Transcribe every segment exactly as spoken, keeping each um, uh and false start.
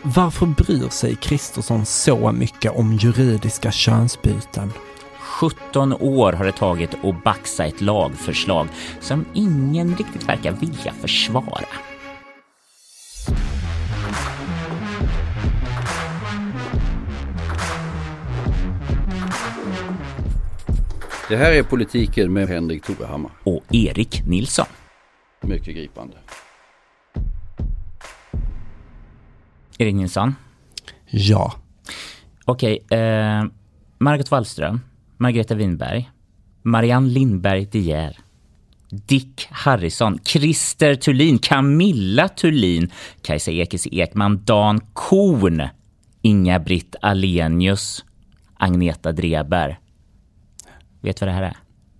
Varför bryr sig Kristersson så mycket om juridiska könsbyten? sjutton år har det tagit att baxa ett lagförslag som ingen riktigt verkar vilja försvara. Det här är Politiken med Henrik Torehammar och Erik Nilsson. Mycket gripande. Erik Nilsson? Ja. Okej, eh, Margot Wallström, Margareta Winberg, Marianne Lindberg De Geer, Dick Harrison, Christer Thulin, Camilla Thulin, Kajsa Ekis Ekman, Dan Korn, Inga-Britt Alenius, Agneta Dreber. Vet du vad det här är?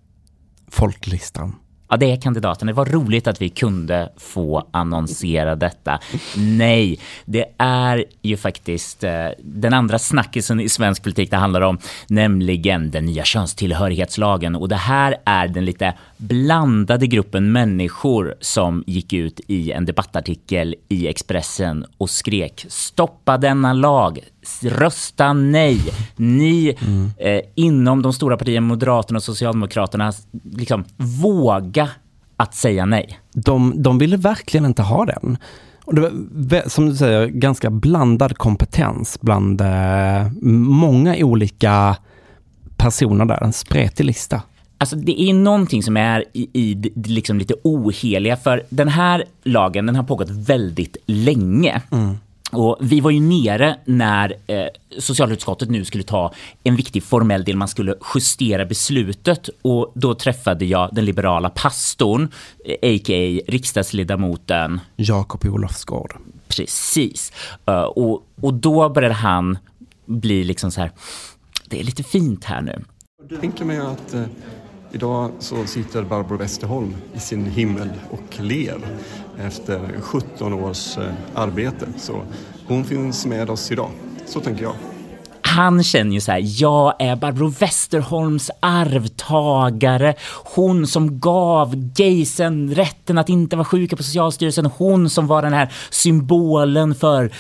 Folklistan. Ja, det är kandidaten. Det var roligt att vi kunde få annonsera detta. Nej, det är ju faktiskt eh, den andra snackisen i svensk politik det handlar om, nämligen den nya könstillhörighetslagen. Och det här är den lite blandade gruppen människor som gick ut i en debattartikel i Expressen och skrek: stoppa denna lag, rösta nej. Ni mm. eh, inom de stora partierna Moderaterna och Socialdemokraterna liksom våga att säga nej. De, de ville verkligen inte ha den. Och det var, som du säger, ganska blandad kompetens bland eh, många olika personer där. En spretig lista. Alltså det är någonting som är i, i liksom lite oheliga, för den här lagen, den har pågått väldigt länge. Mm. Och vi var ju nere när eh, socialutskottet nu skulle ta en viktig formell del. Man skulle justera beslutet, och då träffade jag den liberala pastorn, eh, a k a riksdagsledamoten Jakob Olofsgård. Precis. Uh, och, och då började han bli liksom så här: det är lite fint här nu. Jag tänker mig att eh, idag så sitter Barbro Westerholm i sin himmel och ler efter sjutton års eh, arbete. Så hon finns med oss idag. Så tänker jag. Han känner ju så här: jag är Barbro Westerholms arvtagare. Hon som gav gaysen rätten att inte vara sjuka på Socialstyrelsen. Hon som var den här symbolen för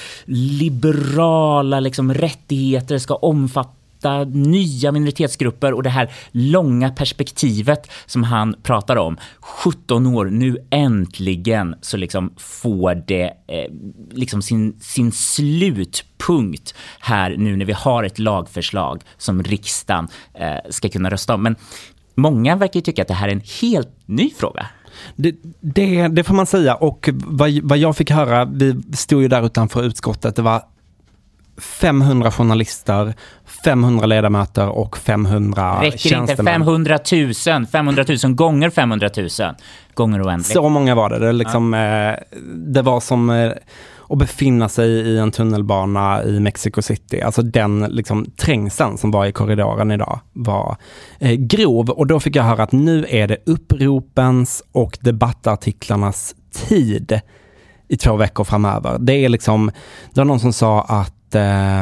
liberala liksom, rättigheter ska omfatta nya minoritetsgrupper, och det här långa perspektivet som han pratar om. sjutton år, nu äntligen så liksom får det eh, liksom sin, sin slutpunkt här nu när vi har ett lagförslag som riksdagen eh, ska kunna rösta om. Men många verkar ju tycka att det här är en helt ny fråga. Det, det, det får man säga, och vad, vad jag fick höra, vi stod ju där utanför utskottet, det var femhundra journalister, femhundra ledamöter och femhundra räcker tjänstemän. Räcker inte femhundratusen, femhundratusen gånger femhundratusen gånger oändligt. Så många var det. Det, liksom, ja. eh, det var som eh, att befinna sig i en tunnelbana i Mexico City. Alltså den liksom, trängseln som var i korridoren idag var eh, grov. Och då fick jag höra att nu är det uppropens och debattartiklarnas tid i två veckor framöver. Det är liksom, det var någon som sa att eh,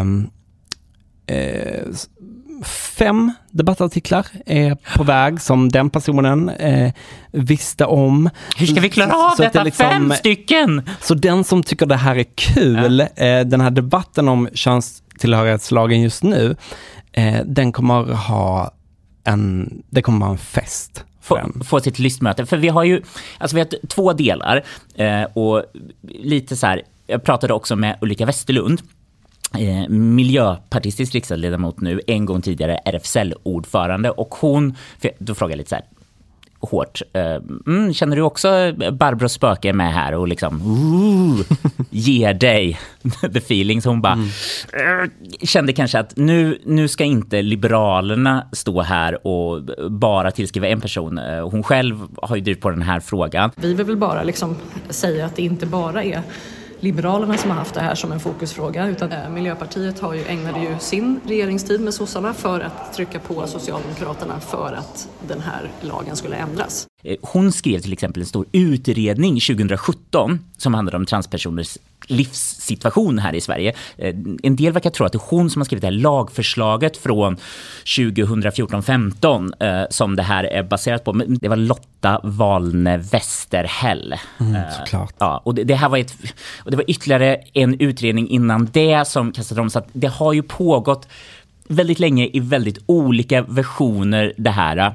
eh, fem debattartiklar är på väg som den personen eh, visste om. Hur ska vi klara av så detta? Det liksom, fem stycken! Så den som tycker det här är kul, ja. eh, den här debatten om könstillhörighetslagen just nu, eh, den kommer ha en, det kommer vara en fest. Få, få sitt lystmöte. För vi har ju, alltså vi har två delar eh, och lite så här, jag pratade också med Ulrika Westerlund, eh, miljöpartistisk riksdagsledamot nu, en gång tidigare R F S L-ordförande, och hon, för då frågade jag lite så här hårt, eh, mm, känner du också Barbro Spöke med här och liksom ooh, ger dig the feeling. Så hon bara mm. uh, kände kanske att nu, nu ska inte Liberalerna stå här och bara tillskriva en person. Uh, hon själv har ju drivit på den här frågan. Vi vill väl bara liksom säga att det inte bara är Liberalerna som har haft det här som en fokusfråga, utan äh, Miljöpartiet har ju ägnade ju sin regeringstid med sossarna för att trycka på Socialdemokraterna för att den här lagen skulle ändras. Hon skrev till exempel en stor utredning tjugohundrasjutton som handlade om transpersoners livssituation här i Sverige. En del verkar tro att det är hon som har skrivit det här lagförslaget från tjugohundrafjorton femton eh, som det här är baserat på. Men det var Lotta Walne Westerhäll. Mm, såklart. Eh, ja, och det, det här var ett, och det var ytterligare en utredning innan det som kastade om, så att det har ju pågått väldigt länge i väldigt olika versioner det här.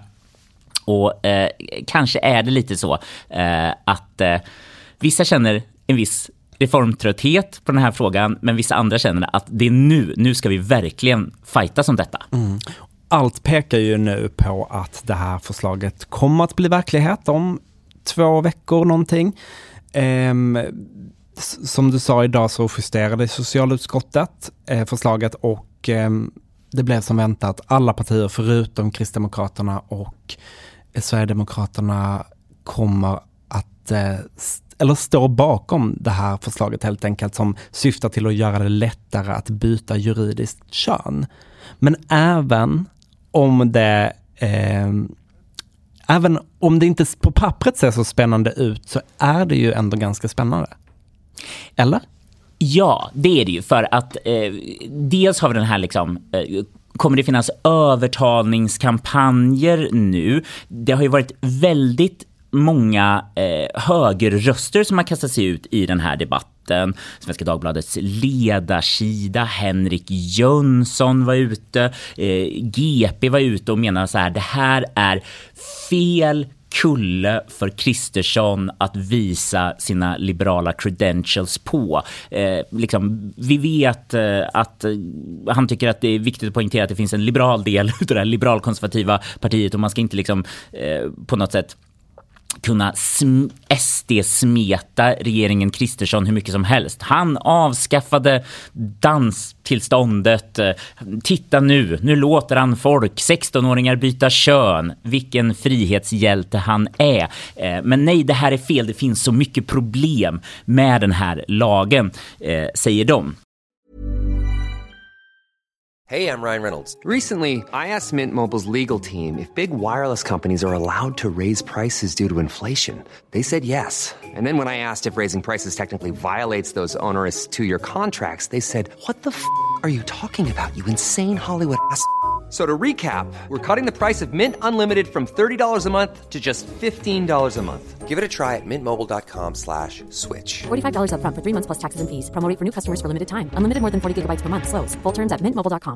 Och eh, kanske är det lite så eh, att eh, vissa känner en viss reformtrötthet på den här frågan, men vissa andra känner att det är nu, nu ska vi verkligen fighta som detta. Mm. Allt pekar ju nu på att det här förslaget kommer att bli verklighet om två veckor någonting. Ehm, som du sa, idag så justerade socialutskottet eh, förslaget och eh, det blev som väntat alla partier förutom Kristdemokraterna och Sverigedemokraterna kommer att eh, eller står bakom det här förslaget helt enkelt, som syftar till att göra det lättare att byta juridiskt kön. Men även om det eh, även om det inte på pappret ser så spännande ut, så är det ju ändå ganska spännande. Eller? Ja, det är det ju, för att eh, dels har vi den här liksom eh, kommer det finnas övertalningskampanjer nu. Det har ju varit väldigt många eh, högerröster som har kastat sig ut i den här debatten. Svenska Dagbladets ledarsida, Henrik Jönsson var ute, eh, G P var ute och menade så här: det här är fel kulle för Kristersson att visa sina liberala credentials på. Eh, liksom, vi vet eh, att eh, han tycker att det är viktigt att poängtera att det finns en liberal del av det här liberalkonservativa partiet, och man ska inte liksom eh, på något sätt kunna sm- S D-smeta regeringen Kristersson hur mycket som helst. Han avskaffade danstillståndet. Titta nu, nu låter han folk, sexton-åringar byta kön. Vilken frihetshjälte han är. Men nej, det här är fel. Det finns så mycket problem med den här lagen, säger de. Hey, I'm Ryan Reynolds. Recently, I asked Mint Mobile's legal team if big wireless companies are allowed to raise prices due to inflation. They said yes. And then when I asked if raising prices technically violates those onerous two-year contracts, they said, what the f*** are you talking about, you insane Hollywood ass f- So to recap, we're cutting the price of Mint Unlimited from thirty dollars a month to just fifteen dollars a month. Give it a try at mintmobile.com slash switch. forty-five dollars up front for three months plus taxes and fees. Promo rate for new customers for limited time. Unlimited more than forty gigabytes per month. Slows full terms at mint mobile dot com.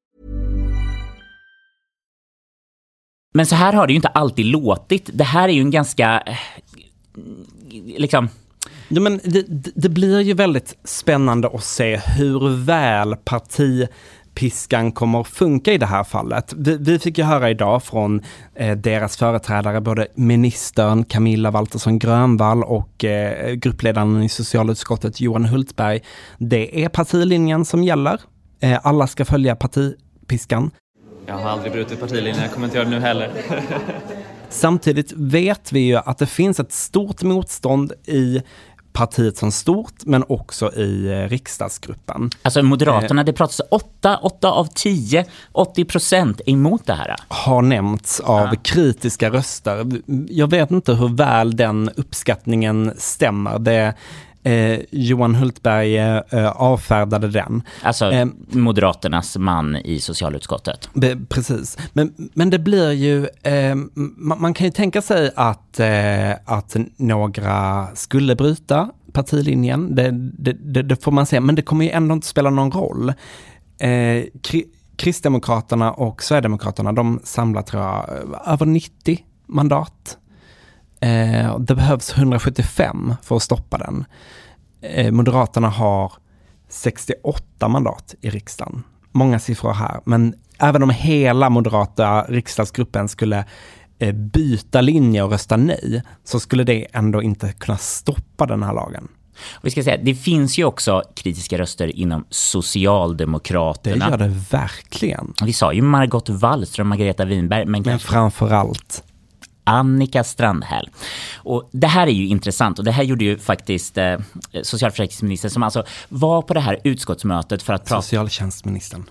Men så här har det ju inte alltid låtit. Det här är ju en ganska liksom... Ja, men det, det blir ju väldigt spännande att se hur väl partipiskan kommer att funka i det här fallet. Vi, vi fick ju höra idag från eh, deras företrädare, både ministern Camilla Waltersson Grönvall och eh, gruppledaren i socialutskottet Johan Hultberg. Det är partilinjen som gäller. Eh, alla ska följa partipiskan. Jag har aldrig brutit partilinjen, jag kommer inte göra det nu heller. Samtidigt vet vi ju att det finns ett stort motstånd i partiet som stort, men också i riksdagsgruppen. Alltså Moderaterna, det pratas åtta, åtta av tio, åttio procent emot det här. Har nämnts av ja. kritiska röster. Jag vet inte hur väl den uppskattningen stämmer. Det Eh, Johan Hultberg eh, avfärdade den. Alltså eh, Moderaternas man i socialutskottet. Be, precis. Men, men det blir ju, eh, man, man kan ju tänka sig att, eh, att några skulle bryta partilinjen. Det, det, det, det får man se. Men det kommer ju ändå inte spela någon roll. Eh, Kri- Kristdemokraterna och Sverigedemokraterna, de samlar, tror jag, över nittio mandat. Eh, det behövs hundrasjuttiofem för att stoppa den. Eh, Moderaterna har sextioåtta mandat i riksdagen. Många siffror här. Men även om hela moderata riksdagsgruppen skulle eh, byta linje och rösta nej, så skulle det ändå inte kunna stoppa den här lagen. Vi ska säga, det finns ju också kritiska röster inom Socialdemokraterna. Det gör det verkligen. Vi sa ju Margot Wallström, Margareta Winberg. Men, men framför allt Annika Strandhäll. Och det här är ju intressant, och det här gjorde ju faktiskt eh, socialförsäkringsministern, som alltså var på det här utskottsmötet för att prata... Socialtjänstministern.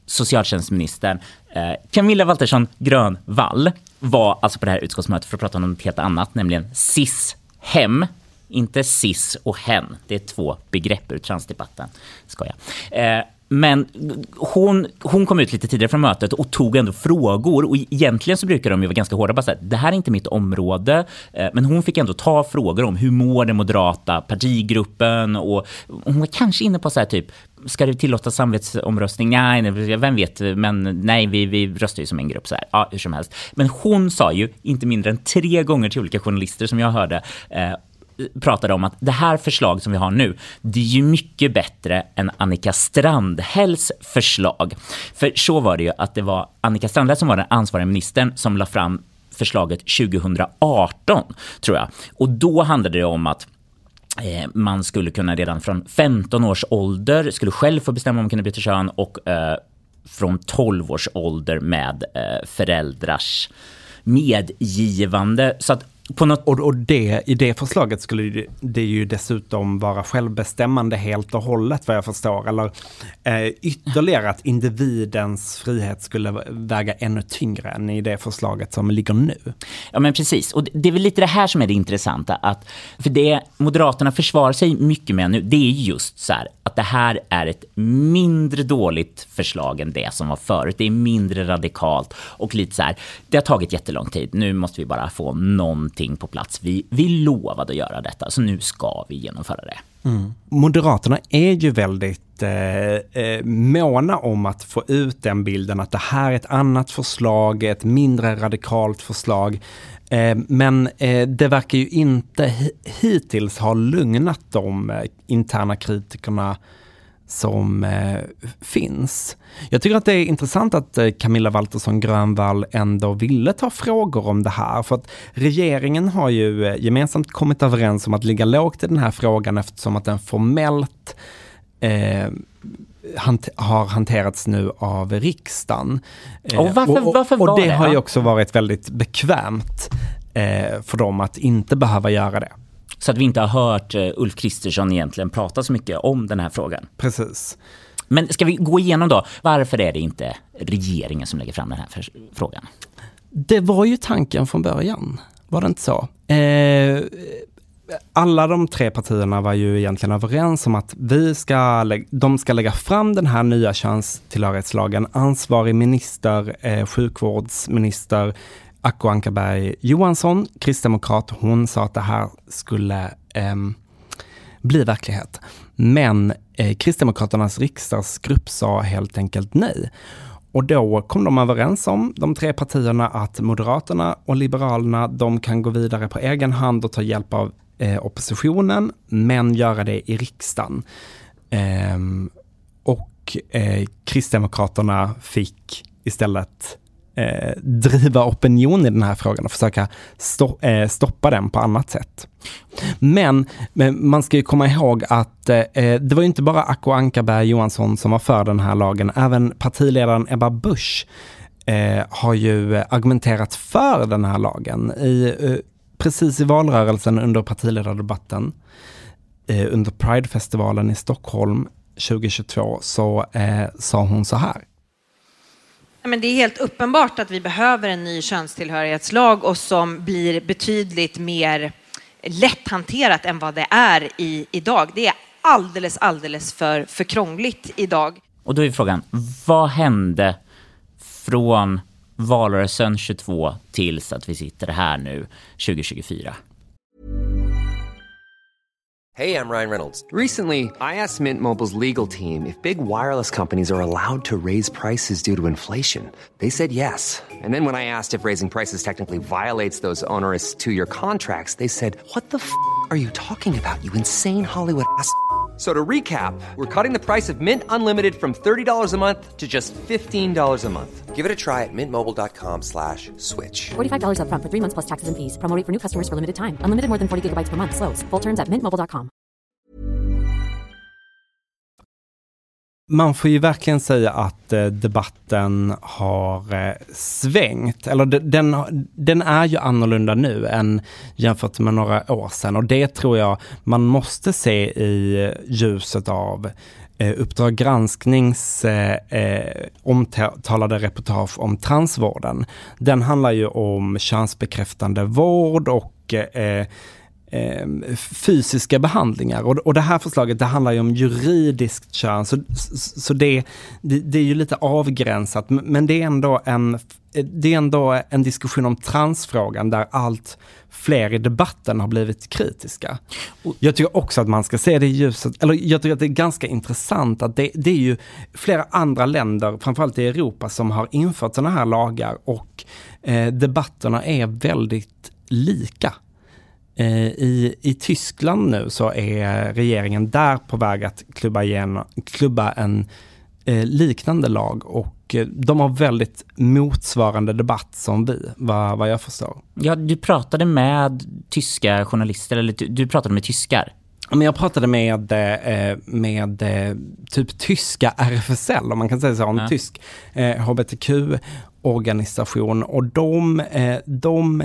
socialtjänstministern eh, Camilla Waltersson Grönvall var alltså på det här utskottsmötet för att prata om något helt annat, nämligen cis-hem. Inte cis och hen. Det är två begrepp ur transdebatten. Skoja. Eh, men hon, hon kom ut lite tidigare från mötet och tog ändå frågor. Och egentligen så brukar de ju vara ganska hårda. Bara så här, det här är inte mitt område. Eh, men hon fick ändå ta frågor om hur mår den moderata partigruppen. Och hon var kanske inne på så här typ, ska det tillåta samvetsomröstning? Nej, vem vet. Men nej, vi, vi röstar ju som en grupp så här. Ja, hur som helst. Men hon sa ju inte mindre än tre gånger till olika journalister som jag hörde eh, pratade om att det här förslag som vi har nu, det är ju mycket bättre än Annika Strandhälls förslag. För så var det ju att det var Annika Strandhäll som var den ansvariga ministern som la fram förslaget tjugohundraarton, tror jag. Och då handlade det om att eh, man skulle kunna redan från femton års ålder skulle själv få bestämma om man kunde byta kön och eh, från tolv års ålder med eh, föräldrars medgivande. Så att på något... Och, och det, i det förslaget skulle det, det ju dessutom vara självbestämmande helt och hållet, vad jag förstår. Eller eh, ytterligare att individens frihet skulle väga ännu tyngre än i det förslaget som ligger nu. Ja, men precis. Och det, det är väl lite det här som är det intressanta. Att, för det Moderaterna försvarar sig mycket med nu, det är just så här att det här är ett mindre dåligt förslag än det som var förut. Det är mindre radikalt och lite så här, det har tagit jättelång tid. Nu måste vi bara få någonting på plats. Vi, vi lovade att göra detta, så nu ska vi genomföra det. Mm. Moderaterna är ju väldigt eh, eh, måna om att få ut den bilden att det här är ett annat förslag, ett mindre radikalt förslag. Eh, men eh, det verkar ju inte h- hittills ha lugnat de eh, interna kritikerna som eh, finns. Jag tycker att det är intressant att eh, Camilla Waltersson Grönvall ändå ville ta frågor om det här, för att regeringen har ju eh, gemensamt kommit överens om att ligga lågt i den här frågan eftersom att den formellt eh, hant- har hanterats nu av riksdagen. Eh, och varför, och, varför och, var och det, det har ja? ju också varit väldigt bekvämt eh, för dem att inte behöva göra det. Så att vi inte har hört uh, Ulf Kristersson egentligen prata så mycket om den här frågan. Precis. Men ska vi gå igenom då, varför är det inte regeringen som lägger fram den här för- frågan? Det var ju tanken från början, var det inte så? Eh, alla de tre partierna var ju egentligen överens om att vi ska lä- de ska lägga fram den här nya könstillhörighetslagen. Ansvarig minister, eh, sjukvårdsminister Acko Ankarberg Johansson, kristdemokrat, hon sa att det här skulle eh, bli verklighet. Men eh, Kristdemokraternas riksdagsgrupp sa helt enkelt nej. Och då kom de överens om, de tre partierna, att Moderaterna och Liberalerna, de kan gå vidare på egen hand och ta hjälp av eh, oppositionen, men göra det i riksdagen. Eh, och eh, Kristdemokraterna fick istället Eh, driva opinion i den här frågan och försöka sto- eh, stoppa den på annat sätt. Men, men man ska ju komma ihåg att eh, det var ju inte bara Acko Ankarberg Johansson som var för den här lagen. Även partiledaren Ebba Busch eh, har ju argumenterat för den här lagen. I, eh, precis i valrörelsen under partiledardebatten eh, under Pride-festivalen i Stockholm tjugohundratjugotvå så eh, sa hon så här. Men det är helt uppenbart att vi behöver en ny könstillhörighetslag och som blir betydligt mer lätthanterat än vad det är i, idag. Det är alldeles, alldeles för, för krångligt idag. Och då är frågan, vad hände från valrörelsen tjugotvå tills att vi sitter här nu tjugohundratjugofyra? Hey, I'm Ryan Reynolds. Recently, I asked Mint Mobile's legal team if big wireless companies are allowed to raise prices due to inflation. They said yes. And then when I asked if raising prices technically violates those onerous two-year contracts, they said, what the f*** are you talking about, you insane Hollywood ass f- So to recap, we're cutting the price of Mint Unlimited from thirty dollars a month to just fifteen dollars a month. Give it a try at mintmobile.com slash switch. forty-five dollars up front for three months plus taxes and fees. Promo rate for new customers for limited time. Unlimited more than forty gigabytes per month. Slows full terms at mint mobile dot com. Man får ju verkligen säga att eh, debatten har eh, svängt. Eller de, den, den är ju annorlunda nu än jämfört med några år sedan. Och det tror jag man måste se i ljuset av eh, Uppdrag gransknings eh, eh, omtalade reportage om transvården. Den handlar ju om könsbekräftande vård och eh, eh, fysiska behandlingar. Och, och det här förslaget, det handlar ju om juridiskt kön, så, så det, det, det är ju lite avgränsat, men det är ändå en det är ändå en diskussion om transfrågan där allt fler i debatten har blivit kritiska. Jag tycker också att man ska se det i ljuset, eller jag tycker att det är ganska intressant att det, det är ju flera andra länder, framförallt i Europa, som har infört sådana här lagar, och eh, debatterna är väldigt lika. Eh, i, I Tyskland nu så är regeringen där på väg att klubba, igenom, klubba en eh, liknande lag, och de har väldigt motsvarande debatt som vi, vad, vad jag förstår. Ja, du pratade med tyska journalister, eller du, du pratade med tyskar. Men jag pratade med, med typ tyska R F S L, om man kan säga så, en ja. tysk H B T Q-organisation, och de, de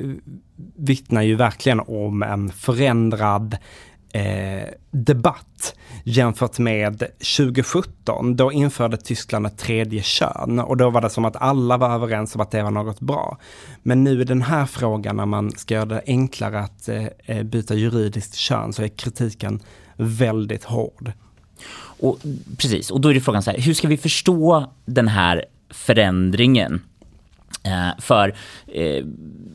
vittnar ju verkligen om en förändrad Eh, debatt jämfört med tjugo sjutton. Då införde Tyskland ett tredje kön, och då var det som att alla var överens om att det var något bra. Men nu i den här frågan, när man ska göra det enklare att eh, byta juridiskt kön, så är kritiken väldigt hård. Och, precis, och då är det frågan så här, hur ska vi förstå den här förändringen? Eh, för eh,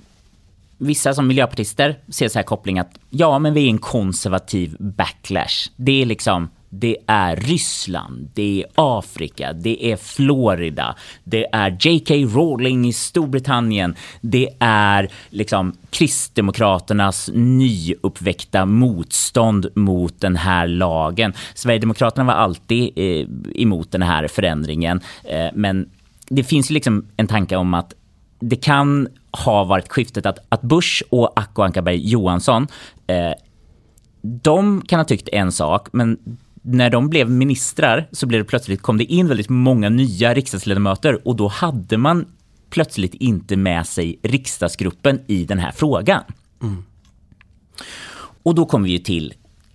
vissa som miljöpartister ser så här koppling att ja, men vi är en konservativ backlash. Det är liksom, det är Ryssland, det är Afrika, det är Florida, det är J K Rowling i Storbritannien, det är liksom Kristdemokraternas nyuppväckta motstånd mot den här lagen. Sverigedemokraterna var alltid eh, emot den här förändringen, eh, men det finns ju liksom en tanke om att det kan ha varit skiftet att, att Bush och Acko Ankarberg Johansson, eh, de kan ha tyckt en sak, men när de blev ministrar så blev det plötsligt, kom det in väldigt många nya riksdagsledamöter, och då hade man plötsligt inte med sig riksdagsgruppen i den här frågan. Mm. Och då kommer vi ju till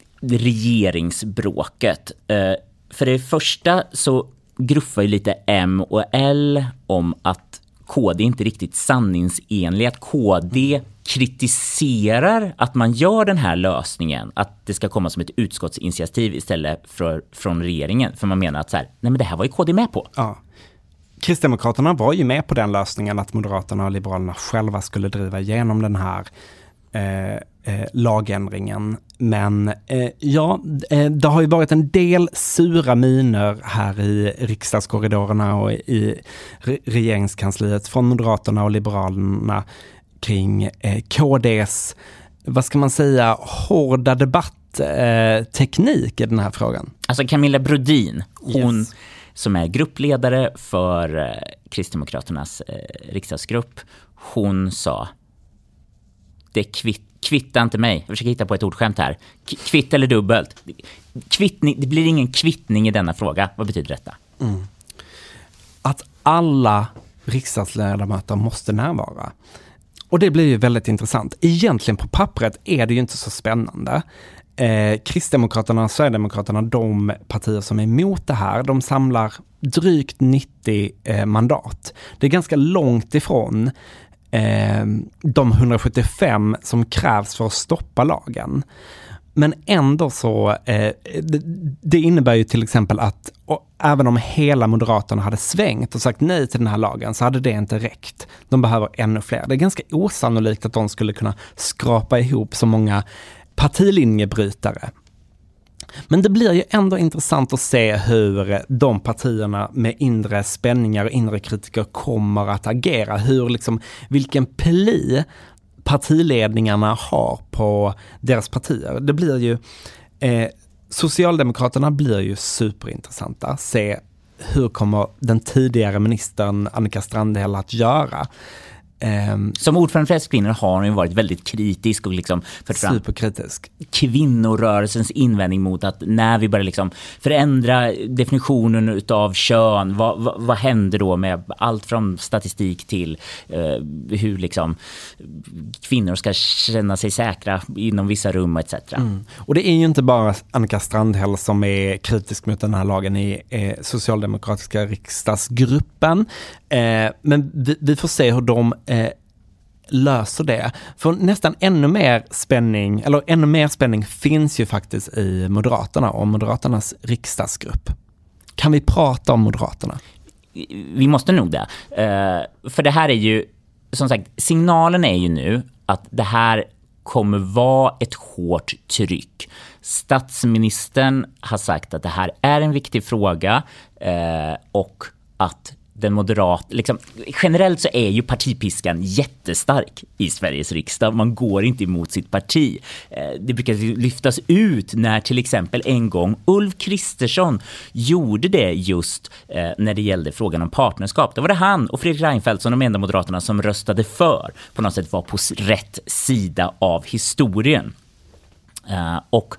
regeringsbråket. Eh, för det första så gruffar ju lite M och L om att K D inte riktigt sanningsenlig, att K D kritiserar att man gör den här lösningen, att det ska komma som ett utskottsinitiativ istället för från regeringen, för man menar att så här, nej men det här var ju K D med på. Ja. Kristdemokraterna var ju med på den lösningen att Moderaterna och Liberalerna själva skulle driva igenom den här eh, eh, lagändringen. Men eh, ja, eh, det har ju varit en del sura miner här i riksdagskorridorerna och i re- regeringskansliet från Moderaterna och Liberalerna kring eh, K D:s, vad ska man säga, hårda debattteknik eh, i den här frågan. Alltså Camilla Brodin, hon yes. som är gruppledare för eh, Kristdemokraternas eh, riksdagsgrupp, hon sa, det kvitt Kvitta inte mig. Jag försöker hitta på ett ordskämt här. K- kvitt eller dubbelt. Kvittning, det blir ingen kvittning i denna fråga. Vad betyder detta? Mm. Att alla riksdagsledamöter måste närvara. Och det blir ju väldigt intressant. Egentligen på pappret är det ju inte så spännande. Eh, Kristdemokraterna och Sverigedemokraterna, de partier som är emot det här, de samlar drygt nittio eh, mandat. Det är ganska långt ifrån de hundrasjuttiofem som krävs för att stoppa lagen. Men ändå så, eh, det, det innebär ju till exempel att och, även om hela Moderaterna hade svängt och sagt nej till den här lagen, så hade det inte räckt. De behöver ännu fler. Det är ganska osannolikt att de skulle kunna skrapa ihop så många partilinjebrytare. Men det blir ju ändå intressant att se hur de partierna med inre spänningar och inre kritiker kommer att agera. Hur liksom, vilken pli partiledningarna har på deras partier. Det blir ju, eh, Socialdemokraterna blir ju superintressanta. Se hur kommer den tidigare ministern Annika Strandhäll att göra. Um, Som ordförande för S-kvinnor har hon ju varit väldigt kritisk och liksom fört fram superkritisk. Kvinnorörelsens invändning mot att när vi börjar liksom förändra definitionen utav kön, vad, vad, vad händer då med allt från statistik till uh, hur liksom kvinnor ska känna sig säkra inom vissa rum et cetera. Mm. Och det är ju inte bara Annika Strandhäll som är kritisk mot den här lagen i eh, socialdemokratiska riksdagsgruppen. Eh, men vi, vi får se hur de eh, löser det. För nästan ännu mer spänning, eller ännu mer spänning finns ju faktiskt i Moderaterna och Moderaternas riksdagsgrupp. Kan vi prata om Moderaterna? Vi måste nog det. Uh, för det här är ju, som sagt, signalen är ju nu att det här kommer vara ett hårt tryck. Statsministern har sagt att det här är en viktig fråga uh, och att den moderat, liksom, generellt så är ju partipiskan jättestark i Sveriges riksdag. Man går inte emot sitt parti. Det brukar lyftas ut när till exempel en gång Ulf Kristersson gjorde det just när det gällde frågan om partnerskap. Då var det han och Fredrik Reinfeldt som de enda moderaterna som röstade för. På något sätt var på rätt sida av historien. Och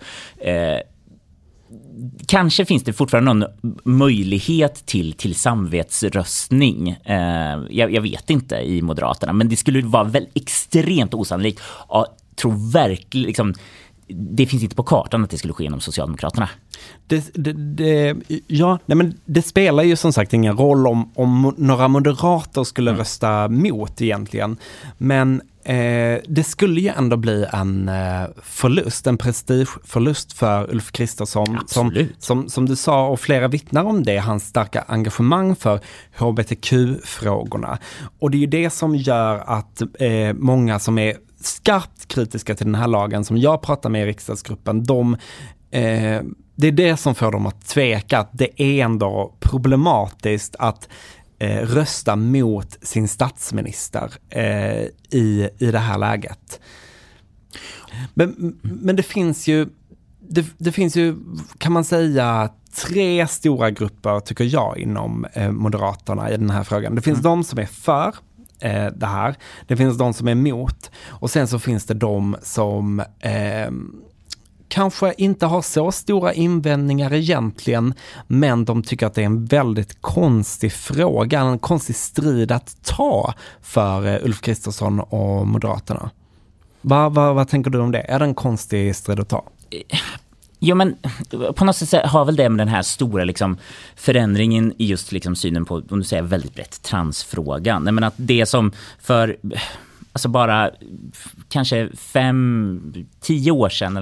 kanske finns det fortfarande någon möjlighet till, till samvetsröstning. Eh, jag, jag vet inte i Moderaterna, men det skulle vara väl extremt osannolikt. Jag tror verkligen, liksom, det finns inte på kartan att det skulle ske genom Socialdemokraterna. Det, det, det, ja, nej men det spelar ju som sagt ingen roll om, om några moderater skulle mm. rösta mot egentligen. Men eh, det skulle ju ändå bli en eh, förlust, en prestigeförlust för Ulf Kristersson. Som, som, som du sa, och flera vittnar om det, hans starka engagemang för H B T Q-frågorna. Och det är ju det som gör att eh, många som är skarpt kritiska till den här lagen, som jag pratar med i riksdagsgruppen, de eh, det är det som får dem att tveka att det är ändå problematiskt att eh, rösta mot sin statsminister eh, i, i det här läget. Men, men det finns ju det, det finns ju, kan man säga, tre stora grupper tycker jag inom eh, Moderaterna i den här frågan. Det finns mm. de som är för eh, det här. Det finns de som är emot. Och sen så finns det de som eh, kanske inte har så stora invändningar egentligen, men de tycker att det är en väldigt konstig fråga, en konstig strid att ta för eh, Ulf Kristersson och Moderaterna. Vad, vad, vad tänker du om det? Är det en konstig strid att ta? Jo, men på något sätt har väl det med den här stora liksom, förändringen i just liksom, synen på, om du säger väldigt brett, transfrågan. Nej, men att det som för alltså bara kanske fem, tio år sedan.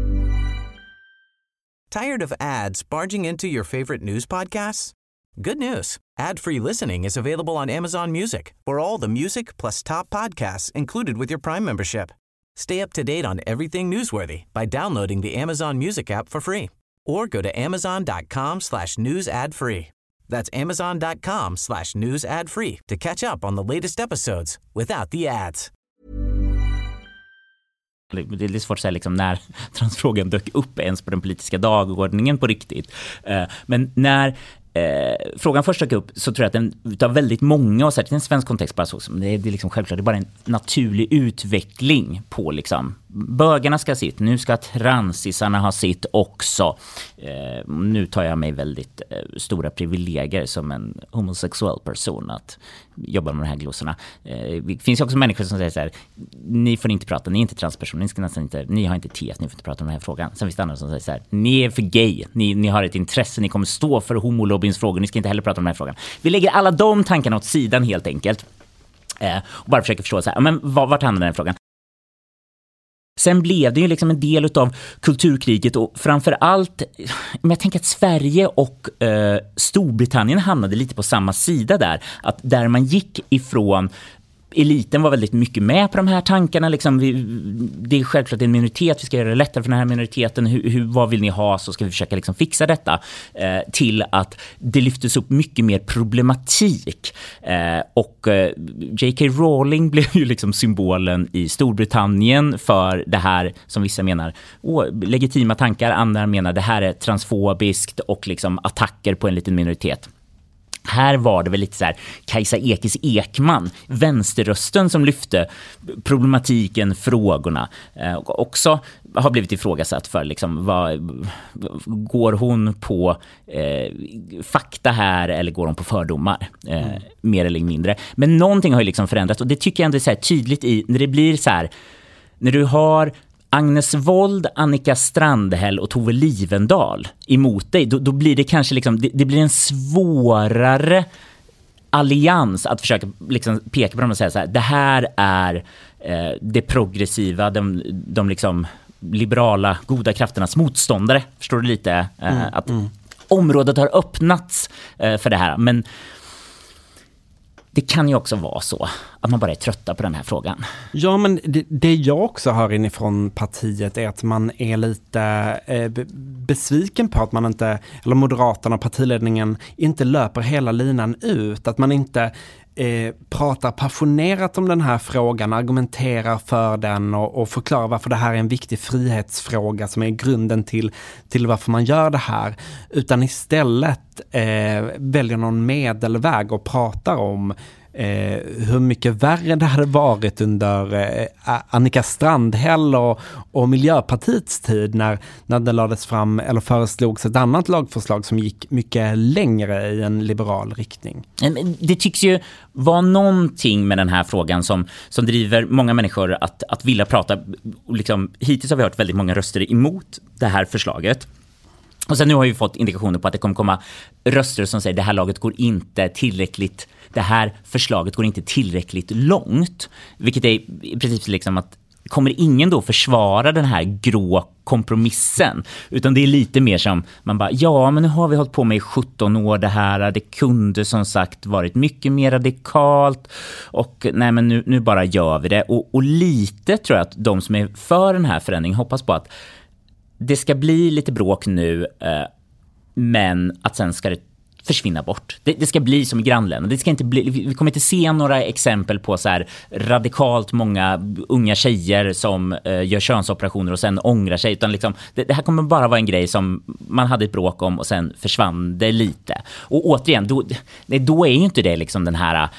Tired of ads barging into your favorite news podcasts? Good news. Ad-free listening is available on Amazon Music for all the music plus top podcasts included with your Prime membership. Stay up to date on everything newsworthy by downloading the Amazon Music app for free or go to amazon.com slash news ad free. That's amazon.com slash news ad free to catch up on the latest episodes without the ads. Det är svårt att säga liksom när transfrågan dök upp ens på den politiska dagordningen på riktigt. Men när Eh, frågan först dök upp så tror jag att den utav väldigt många, och särskilt i en svensk kontext, bara så som det är, det är liksom självklart, det är bara en naturlig utveckling på liksom bögarna ska ha sitt, nu ska transisarna ha sitt också. Eh, nu tar jag mig väldigt eh, stora privilegier som en homosexuell person att jobba med de här glossorna. Eh, det finns ju också människor som säger så här: ni får inte prata, ni är inte transpersoner, ni, ska nästan inte, ni har inte T, ni får inte prata om den här frågan. Sen finns det andra som säger så här: ni är för gay, ni, ni har ett intresse, ni kommer stå för homolobbyns frågor, ni ska inte heller prata om den här frågan. Vi lägger alla de tankarna åt sidan helt enkelt eh, och bara försöker förstå så här, men vart hamnar den här frågan? Sen blev det ju liksom en del av kulturkriget, och framförallt, men jag tänker att Sverige och eh, Storbritannien hamnade lite på samma sida där. Att där man gick ifrån, eliten var väldigt mycket med på de här tankarna. Liksom, vi, det är självklart en minoritet, vi ska göra det lättare för den här minoriteten. Hur, hur, vad vill ni ha, så ska vi försöka liksom fixa detta. Eh, till att det lyftes upp mycket mer problematik. Eh, och eh, J K Rowling blev ju liksom symbolen i Storbritannien för det här som vissa menar åh, legitima tankar, andra menar det här är transfobiskt och liksom attacker på en liten minoritet. Här var det väl lite så här Kajsa Ekis Ekman, vänsterrösten, som lyfte problematiken, frågorna. Eh, och också har blivit ifrågasatt för liksom, vad, går hon på eh, fakta här eller går hon på fördomar? Eh, mm. Mer eller mindre. Men någonting har ju liksom förändrats, och det tycker jag ändå är så här tydligt i när det blir så här, när du har Agnes Wold, Annika Strandhäll och Tove Livendal emot dig, då, då blir det kanske liksom, det, det blir en svårare allians att försöka liksom peka på dem och säga så här, det här är eh, det progressiva, de, de liksom liberala goda krafternas motståndare. Förstår du lite? Eh, mm, att mm. området har öppnats eh, för det här, men det kan ju också vara så att man bara är trötta på den här frågan. Ja, men det, det jag också hör inifrån partiet är att man är lite eh, besviken på att man inte, eller Moderaterna, partiledningen, inte löper hela linan ut. Att man inte eh, pratar passionerat om den här frågan, argumenterar för den och, och förklarar varför det här är en viktig frihetsfråga som är grunden till, till varför man gör det här. Utan istället eh, väljer någon medelväg och pratar om Eh, hur mycket värre det hade varit under eh, Annika Strandhäll och, och Miljöpartiets tid när, när det lades fram eller föreslogs ett annat lagförslag som gick mycket längre i en liberal riktning. Det tycks ju vara någonting med den här frågan som, som driver många människor att, att vilja prata. Liksom, hittills har vi hört väldigt många röster emot det här förslaget. Och sen nu har vi fått indikationer på att det kommer komma röster som säger att det här laget går inte tillräckligt, det här förslaget går inte tillräckligt långt. Vilket är i princip liksom att kommer ingen då försvara den här grå kompromissen, utan det är lite mer som man bara, ja men nu har vi hållit på med i sjutton år det här, det kunde som sagt varit mycket mer radikalt och nej men nu, nu bara gör vi det. Och, och lite tror jag att de som är för den här förändringen hoppas på att det ska bli lite bråk nu, eh, men att sen ska det försvinna bort. Det, det ska bli som i grannländerna. Det ska inte bli, vi kommer inte se några exempel på så här radikalt många unga tjejer som eh, gör könsoperationer och sen ångrar sig. Utan liksom, det, det här kommer bara vara en grej som man hade ett bråk om och sen försvann det lite. Och återigen, då, då är ju inte det liksom den här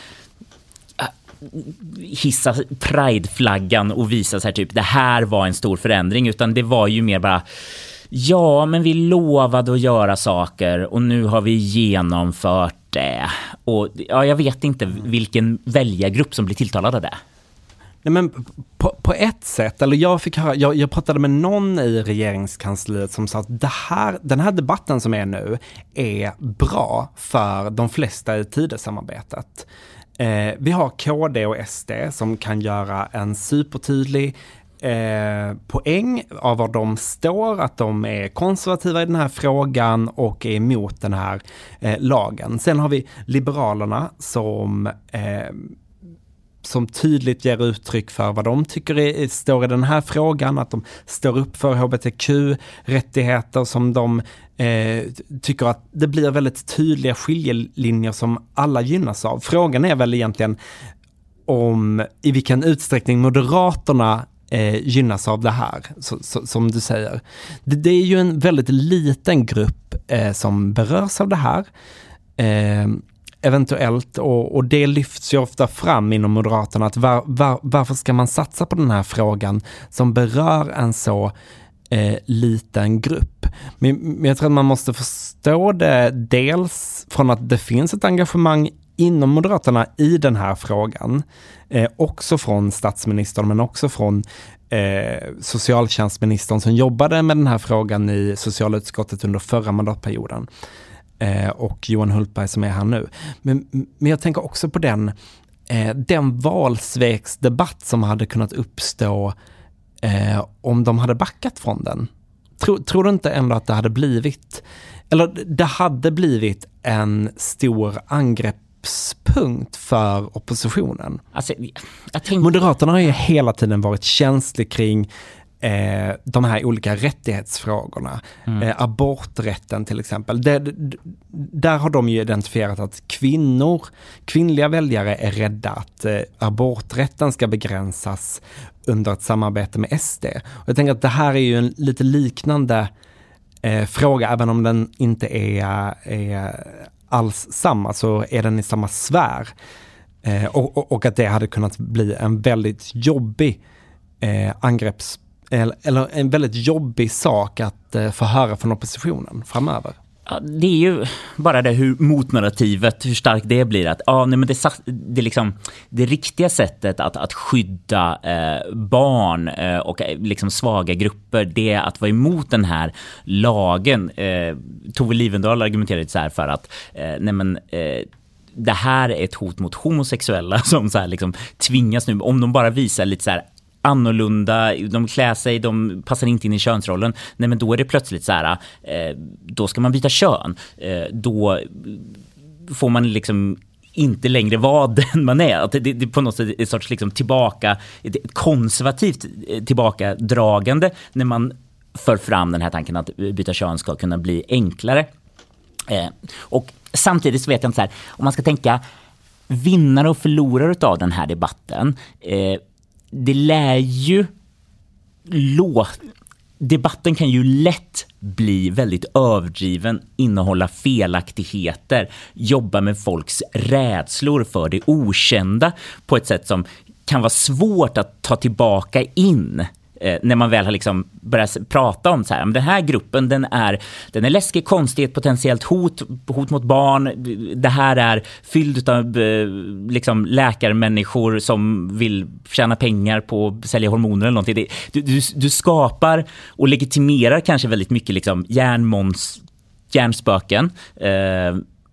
hissa prideflaggan och visa så här typ det här var en stor förändring, utan det var ju mer bara ja men vi lovade att göra saker och nu har vi genomfört det. Och ja, jag vet inte vilken väljargrupp som blir tilltalad av det. Nej, men på, på ett sätt, eller jag fick höra, jag, jag pratade med någon i regeringskansliet som sa att det här, den här debatten som är nu är bra för de flesta i Tidösamarbetet. Eh, vi har K D och S D som kan göra en supertydlig eh, poäng av var de står, att de är konservativa i den här frågan och är emot den här eh, lagen. Sen har vi Liberalerna som eh, som tydligt ger uttryck för vad de tycker är, står i den här frågan, att de står upp för H B T Q-rättigheter som de eh, tycker att det blir väldigt tydliga skiljelinjer som alla gynnas av. Frågan är väl egentligen om i vilken utsträckning Moderaterna eh, gynnas av det här, så, så, som du säger. Det, det är ju en väldigt liten grupp eh, som berörs av det här. Eh, eventuellt, och, och det lyfts ju ofta fram inom Moderaterna att var, var, varför ska man satsa på den här frågan som berör en så eh, liten grupp. Men, men jag tror att man måste förstå det dels från att det finns ett engagemang inom Moderaterna i den här frågan, eh, också från statsministern men också från eh, socialtjänstministern som jobbade med den här frågan i socialutskottet under förra mandatperioden. Eh, och Johan Hultberg som är här nu. Men, men jag tänker också på den, eh, den valsvägsdebatt som hade kunnat uppstå eh, om de hade backat från den. Tror, tror du inte ändå att det hade blivit, eller det hade blivit en stor angreppspunkt för oppositionen? Alltså, jag tänk... Moderaterna har ju hela tiden varit känslig kring Eh, de här olika rättighetsfrågorna. Mm. Eh, aborträtten till exempel. Det, d- där har de ju identifierat att kvinnor, kvinnliga väljare är rädda att eh, aborträtten ska begränsas under ett samarbete med S D. Och jag tänker att det här är ju en lite liknande eh, fråga, även om den inte är, är alls samma, så är den i samma sfär. Eh, och, och, och att det hade kunnat bli en väldigt jobbig eh, angrepps... Eller, eller en väldigt jobbig sak att eh, få höra från oppositionen framöver. Ja, det är ju bara det hur motnarrativet, hur starkt det blir. Att, ja, nej, men det, det, liksom, det riktiga sättet att, att skydda eh, barn eh, och liksom svaga grupper, det är att vara emot den här lagen. Eh, Tove Livendal argumenterade så här för att eh, nej, men, eh, det här är ett hot mot homosexuella som så här, liksom, tvingas nu, om de bara visar lite så här annorlunda, de klär sig, de passar inte in i könsrollen, nej men då är det plötsligt så här, eh, då ska man byta kön, eh, då får man liksom inte längre vara den man är. Att det, det på något sätt är ett sorts liksom tillbaka, ett konservativt tillbakadragande när man för fram den här tanken att byta kön ska kunna bli enklare. Eh, och samtidigt så vet jag inte så här, om man ska tänka vinnare och förlorare av den här debatten, eh, det lär ju lå... debatten kan ju lätt bli väldigt överdriven, innehålla felaktigheter, jobba med folks rädslor för det okända på ett sätt som kan vara svårt att ta tillbaka in eh, när man väl har liksom börjat prata om så här, den här gruppen, den är, den är läskig, konstig, ett potentiellt hot, hot mot barn, det här är fylld av eh, liksom läkarmänniskor som vill tjäna pengar på att sälja hormoner eller någonting. Det, du, du, du skapar och legitimerar kanske väldigt mycket liksom hjärnmåns, hjärnspöken. Eh,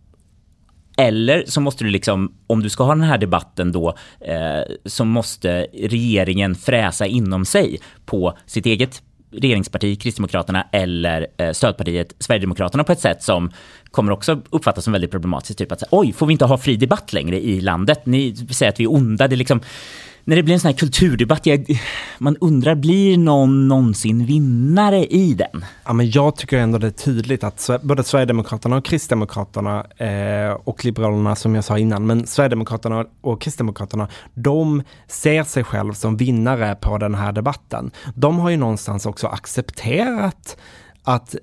Eller så måste du liksom, om du ska ha den här debatten då, eh, så måste regeringen fräsa inom sig på sitt eget regeringsparti, Kristdemokraterna, eller eh, stödpartiet Sverigedemokraterna på ett sätt som kommer också uppfattas som väldigt problematiskt. Typ att säga, oj, får vi inte ha fri debatt längre i landet? Ni säger att vi är onda. Det är liksom, när det blir en sån här kulturdebatt, jag, man undrar, blir någon någonsin vinnare i den? Ja, men jag tycker ändå det är tydligt att både Sverigedemokraterna och Kristdemokraterna eh, och Liberalerna, som jag sa innan, men Sverigedemokraterna och Kristdemokraterna, de ser sig själv som vinnare på den här debatten. De har ju någonstans också accepterat att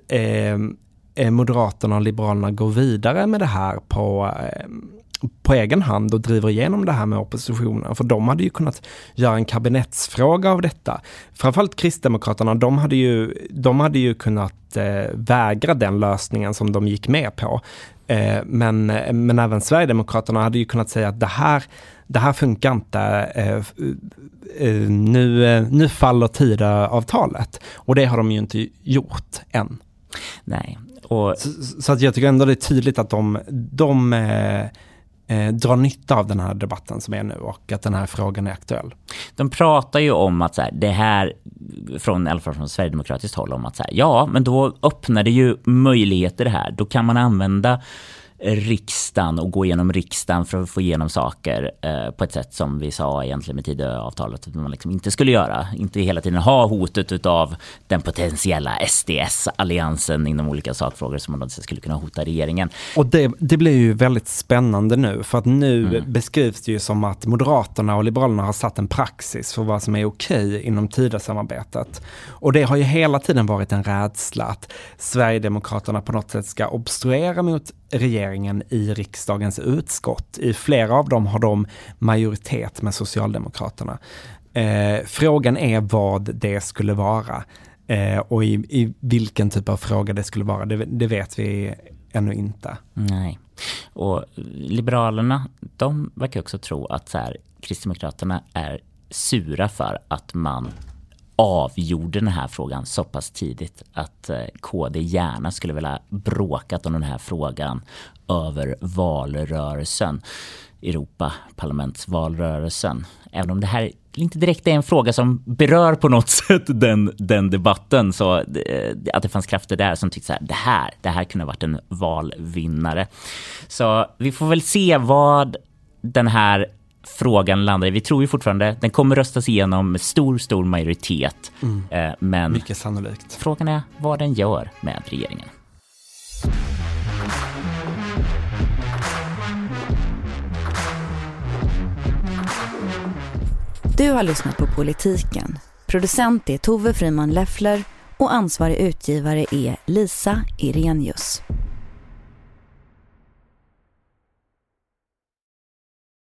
eh, Moderaterna och Liberalerna går vidare med det här på... Eh, på egen hand och driver igenom det här med oppositionen. För de hade ju kunnat göra en kabinettsfråga av detta. Framförallt Kristdemokraterna, de hade ju, de hade ju kunnat eh, vägra den lösningen som de gick med på. Eh, men, men även Sverigedemokraterna hade ju kunnat säga att det här, det här funkar inte. Eh, eh, nu, eh, nu faller Tidöavtalet. Och det har de ju inte gjort än. Nej. Och... Så, så att jag tycker ändå det är tydligt att de... de eh, Eh, dra nytta av den här debatten som är nu och att den här frågan är aktuell. De pratar ju om att så här, det här från, i alla fall från Sverigedemokratiskt håll, om att så här, ja, men då öppnar det ju möjligheter här. Då kan man använda riksdagen och gå igenom riksdagen för att få igenom saker eh, på ett sätt som vi sa egentligen med Tidöavtalet att man liksom inte skulle göra. Inte hela tiden ha hotet av den potentiella S D S-alliansen inom olika sakfrågor som man skulle kunna hota regeringen. Och det, det blir ju väldigt spännande nu, för att nu mm. beskrivs det ju som att Moderaterna och Liberalerna har satt en praxis för vad som är okej inom Tidösamarbetet. Och det har ju hela tiden varit en rädsla att Sverigedemokraterna på något sätt ska obstruera mot regeringen i riksdagens utskott. I flera av dem har de majoritet med Socialdemokraterna. Eh, frågan är vad det skulle vara eh, och i, i vilken typ av fråga det skulle vara. Det, det vet vi ännu inte. Nej. Och Liberalerna, de verkar också tro att så här, Kristdemokraterna är sura för att man avgjorde den här frågan så pass tidigt att K D gärna skulle vilja bråkat om den här frågan över valrörelsen, Europaparlamentsvalrörelsen. Även om det här inte direkt är en fråga som berör på något sätt den, den debatten, så att det fanns krafter där som tyckte så här, det här, det här kunde ha varit en valvinnare. Så vi får väl se vad den här frågan landar i. Vi tror ju fortfarande den kommer röstas igenom med stor, stor majoritet. Mm. Eh, men mycket sannolikt. Frågan är vad den gör med regeringen. Du har lyssnat på Politiken. Producent är Tove Friman Leffler och ansvarig utgivare är Lisa Irenius.